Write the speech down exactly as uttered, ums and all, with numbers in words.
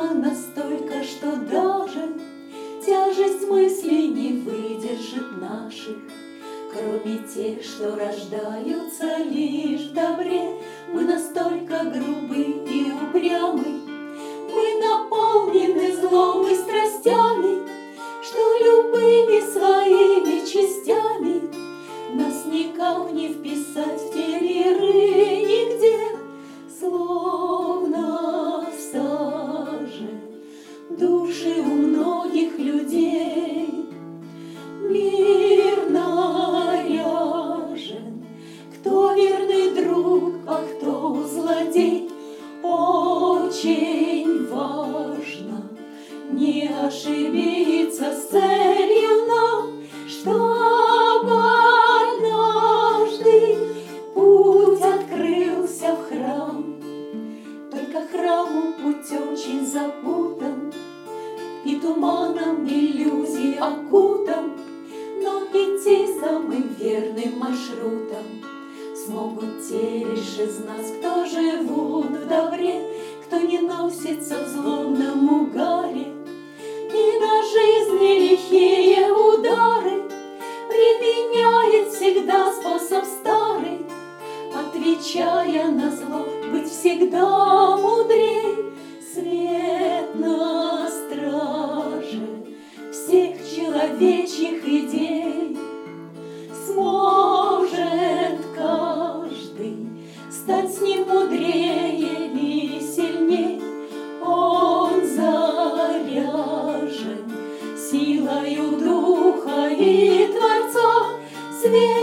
упряма настолько, что даже тяжесть мыслей не выдержит наших. Кроме тех, что рождаются лишь в добре, мы настолько грубы и упрямы, мы наполнены злом и страстями, что любыми своими частями нас никак не вписать в те миры нигде, словно в саже души у многих людей. Мир наряжен, кто верный друг, а кто злодей. Очень важно не ошибиться с целью нам, чтобы однажды путь открылся в храм. Только храму путь очень запутан и туманом иллюзий окутан, но идти самым верным маршрутом смогут те лишь из нас, кто живут в добре, кто не носится в злобном угаре и на жизни лихие удары применяет всегда способ старый, отвечая на зло, быть всегда мудрей. Свет на страже всех человечьих идей. Сможет каждый стать с ним мудрее и сильней. Он заряжен силою Духа и Творца. Свет